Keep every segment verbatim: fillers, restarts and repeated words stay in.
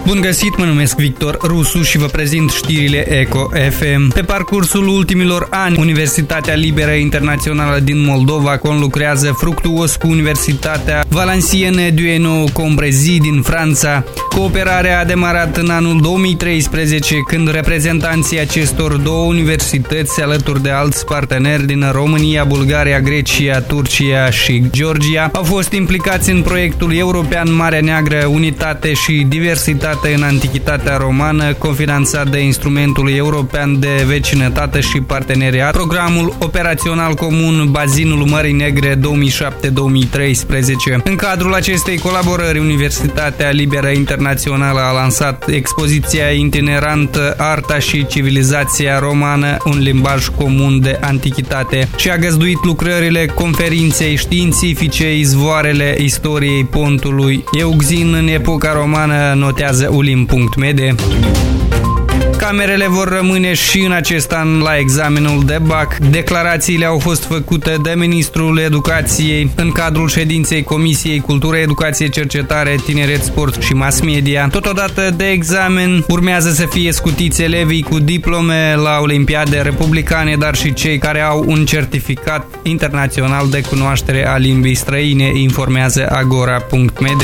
Bun găsit, mă numesc Victor Rusu și vă prezint știrile Eco F M. Pe parcursul ultimilor ani, Universitatea Liberă Internațională din Moldova conlucrează fructuos cu Universitatea Valenciennes du Hainaut-Cambrésis din Franța. Cooperarea a demarat în anul două mii treisprezece, când reprezentanții acestor două universități, alături de alți parteneri din România, Bulgaria, Grecia, Turcia și Georgia, au fost implicați în proiectul european Marea Neagră, Unitate și Diversitate în Antichitatea Romană, cofinanțat de Instrumentul European de Vecinătate și Parteneriat, Programul Operațional Comun Bazinul Mării Negre două mii șapte două mii treisprezece. În cadrul acestei colaborări, Universitatea Liberă Internațională a lansat expoziția itinerantă Arta și Civilizația Romană, un limbaj comun de antichitate, și a găzduit lucrările conferinței științifice Izvoarele istoriei pontului Euxin în epoca romană, notează ulim punct m d. Camerele vor rămâne și în acest an la examenul de bac. Declarațiile au fost făcute de Ministrul Educației în cadrul ședinței Comisiei Cultură, Educație, Cercetare, Tineret, Sport și Mass Media. Totodată de examen urmează să fie scutiți elevii cu diplome la olimpiade republicane, dar și cei care au un certificat internațional de cunoaștere a limbii străine, informează agora punct m d.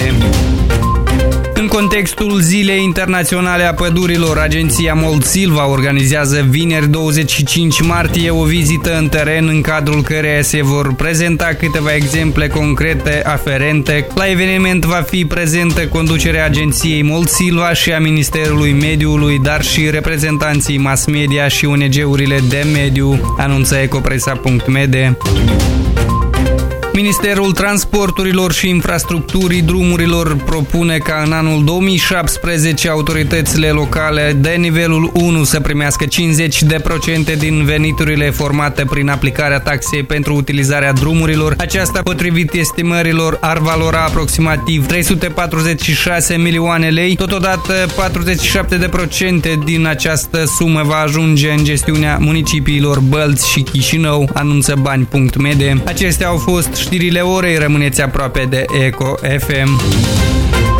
În contextul Zilei Internaționale a Pădurilor, agenția Moldsilva organizează vineri douăzeci și cinci martie o vizită în teren, în cadrul căreia se vor prezenta câteva exemple concrete aferente. La eveniment va fi prezentă conducerea agenției Moldsilva și a Ministerului Mediului, dar și reprezentanții mass media și O N G-urile de mediu, anunță ecopresa punct m d. Ministerul Transporturilor și Infrastructurii Drumurilor propune ca în anul două mii șaptesprezece autoritățile locale de nivelul unu să primească cincizeci la sută din veniturile formate prin aplicarea taxei pentru utilizarea drumurilor. Aceasta, potrivit estimărilor, ar valora aproximativ trei sute patruzeci și șase milioane lei. Totodată, patruzeci și șapte la sută din această sumă va ajunge în gestiunea municipiilor Bălți și Chișinău, anunță bani punct m d. Acestea au fost știrile orei, rămâneți aproape de Eco F M.